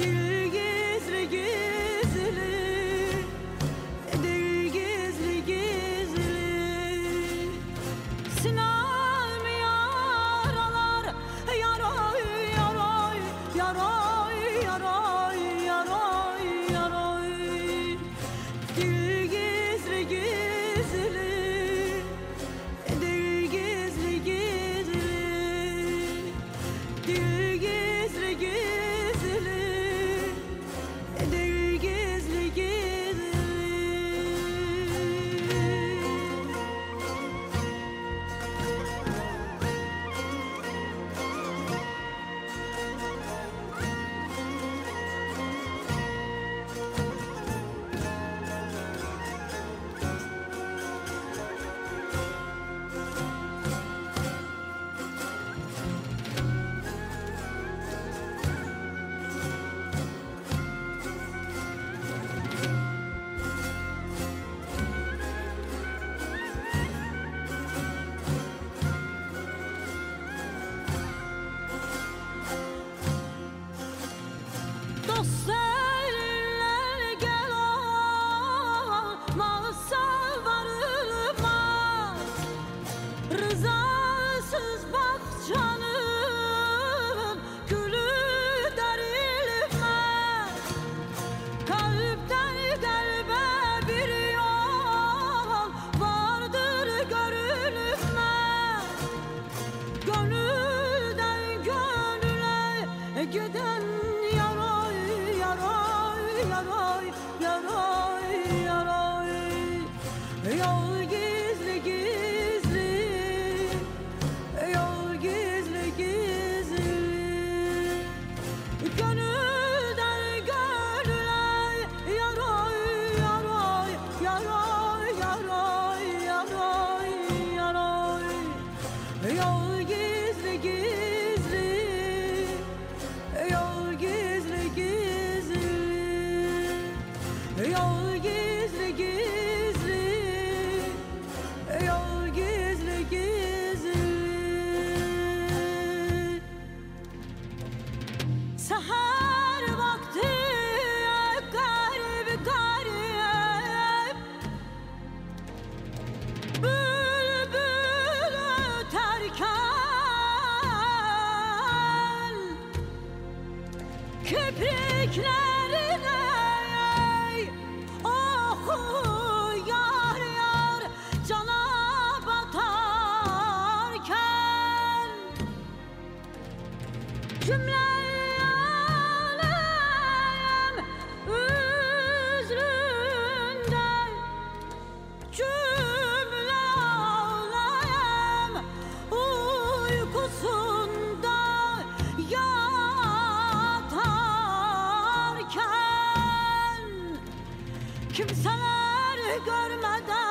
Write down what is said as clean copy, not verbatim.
Dil gizli gizli, dil gizli gizli, sinem yaralar, yaray yaray yaray yaray yaray yaray. Dil gizli gizli, dil gizli gizli, dil gizli gizli, dil gizli gizli. Dostlar gel olmazsa varılmaz, rızasız bak canım gülü derilmez. Kalpten kalbe bir yol vardır görülmez, gönülden gönüle giden yaray yaray yaray yaray. Yol gizli gizli, yol gizli gizli, gönülden gönüle yaray yaray yaray yaray yaray yaray. Yol gizli gizli, yol gizli gizli, yol gizli gizli, yol gizli gizli. Seher vakti garip garip bülbül öterken, kipriklerine oku yar yar cana batarken, cümle alem üzründen, cümle alem uykusunda yatarken, kimseler görmeden